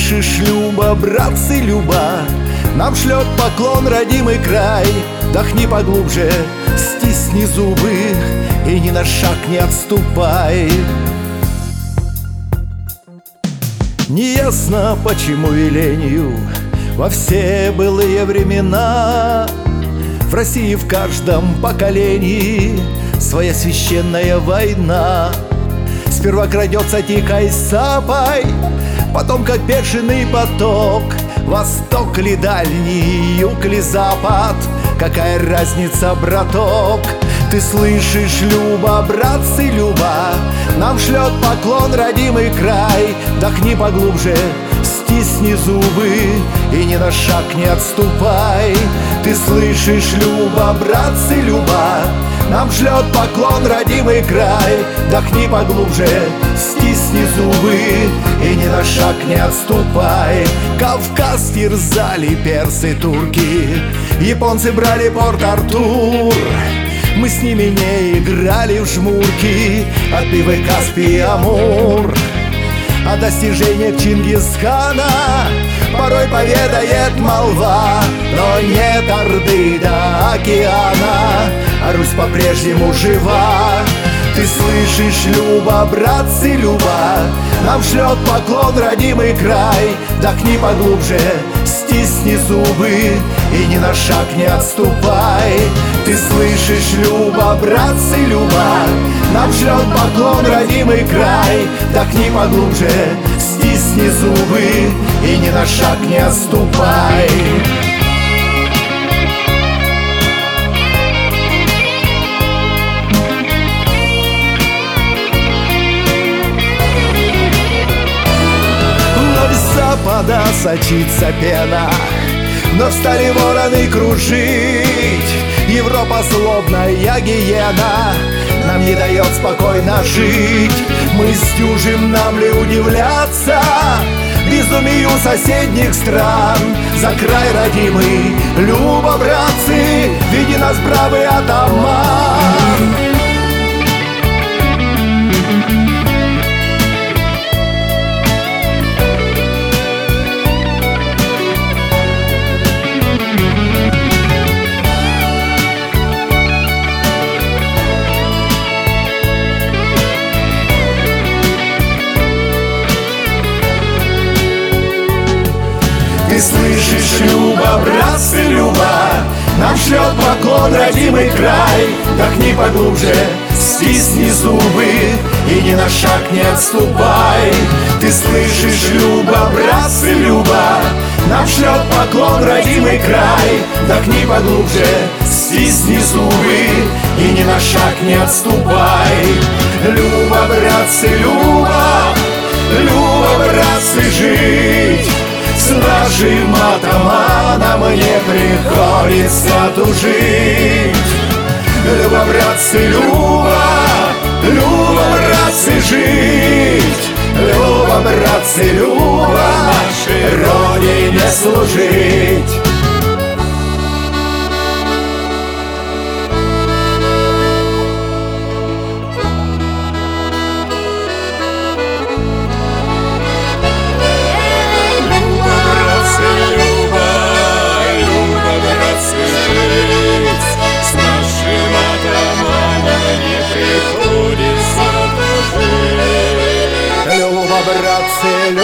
слышишь, Люба, братцы, Люба, нам шлет поклон родимый край. Вдохни поглубже, стисни зубы и ни на шаг не отступай. Неясно, почему велению во все былые времена в России в каждом поколении своя священная война. Сперва крадется тихой сапой, потом как бешеный поток. Восток ли дальний, юг ли запад, какая разница, браток? Ты слышишь, Люба, братцы, Люба, нам шлет поклон родимый край. Вдохни поглубже, стисни зубы и ни на шаг не отступай. Ты слышишь, Люба, братцы, Люба, нам шлет поклон родимый край. Вдохни поглубже, стисни зубы и ни на шаг не отступай. Кавказ терзали персы, турки, японцы брали Порт-Артур. Мы с ними не играли в жмурки, отбивы Каспий и Амур. О достижениях Чингисхана порой поведает молва, но нет Орды до океана, а Русь по-прежнему жива. Ты слышишь, Люба, братцы, Люба, нам шлет поклон родимый край. Вдохни поглубже, стисни зубы и ни на шаг не отступай. Ты слышишь, Люба, братцы, Люба, нам шлет поклон родимый край. Вдохни поглубже, стисни зубы и ни на шаг не отступай. Запада сочится пена, но стали вороны кружить. Европа злобная гиена нам не дает спокойно жить. Мы сдюжим, нам ли удивляться безумию соседних стран? За край родимый, Люба, братцы, веди нас, бравый атаман. Ты слышишь, Люба, братцы, Люба, нам шлет поклон родимый край. Вдохни поглубже, стисни зубы и ни на шаг не отступай. Ты слышишь, Люба, братцы, Люба, нам шлет поклон родимый край. Вдохни поглубже, стисни зубы и ни на шаг не отступай. Люба, братцы, Люба, Люба, братцы, жить с нашим атаманом не приходится тужить. Люба, братцы, Люба, Люба, братцы, жить. Люба, братцы, Люба, нашей родине служить. Братцы,